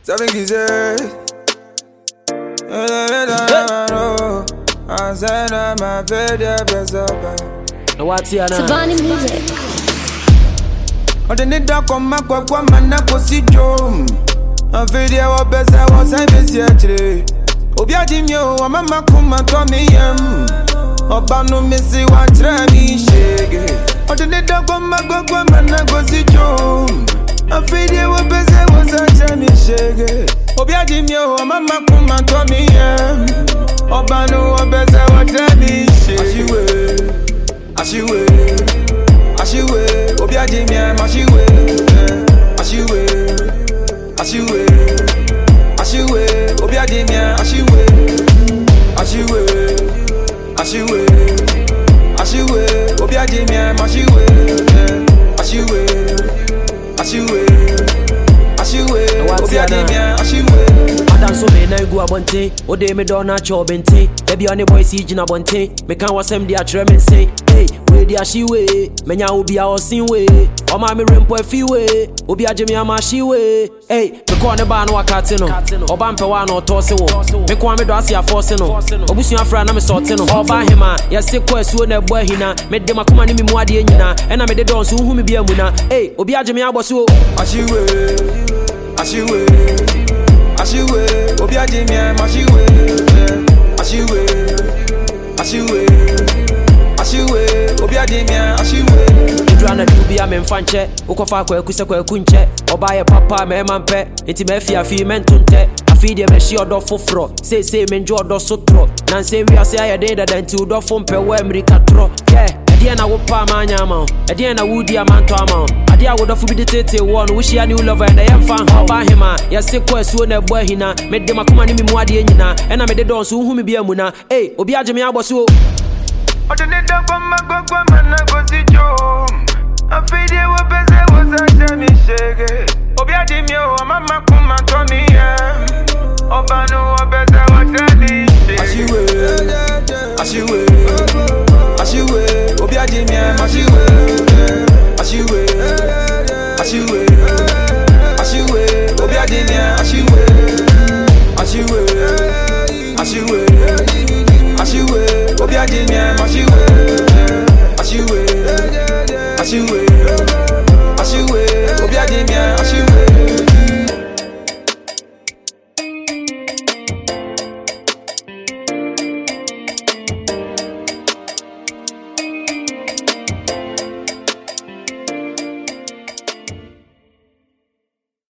Sabe quiser. I said I'm a very pessoa. No what's here now? Savani music. Odeni da koma kwa mana kosi jom. A video wa besa wa sai besi achire. Obi adimi o wa mama kuma to me yam. Oba no misi wa chira mi shege. Odeni da koma kwa mana kosi jom. A video wa besa wa sai chira mi shege. Obi adimi o wa mama kuma to me yam. Oba no wa besa wa chira mi shege. Ashiwe Obi adimi ashiwe Obi adimi ashiwe Obi adimi ashiwe Obi adimi ashiwe Adam so me na go abonte o de me don na cho bente e bi on the boy si gina bonte me kan wasem dia tre me say hey we dia shiwe menya obi a osin we o ma me rempo afi we obi agye ama shiwe hey me ko ne ba no wakate no oba mpe wa no tose wo me ko me do ase afose no obusu afra na me sorte no oba hema ya se ko asuo na ebo ahina me de makoma ne me mu ade nyina e na me de don so hu me bia mu na hey obi agye me aboso Ashiwe Obi adimi ashiwe Obi adimi ashiwe Edwana dubia me mfanche ukofa kwa ekuse kwa ekunche obaye papa me mampe enti me afi mentunte afi de me shi odo foforo say me njo odo sotro na se wi ase aye de dada nti odo fompe wa america tro yeah ade na wo pa manya ama ade na wudi amanto ama ade a wodo fu bi de tete wo no wo shia new lover and yem fa oba hema ya se kwa asuo na ebo ahina me de makoma ne me mu ade nyina e na me de don so hu me bia mu na eh obi agye me aboso Odeni da koma mana kosi jom. A video wa bese wa sa mi shege. Obi adimi o mama kuma to me yam. Oba no wa bese wa mi shege. Ashiwe Obi adimi ashiwe Obi adimi ashiwe Obi adimi ashiwe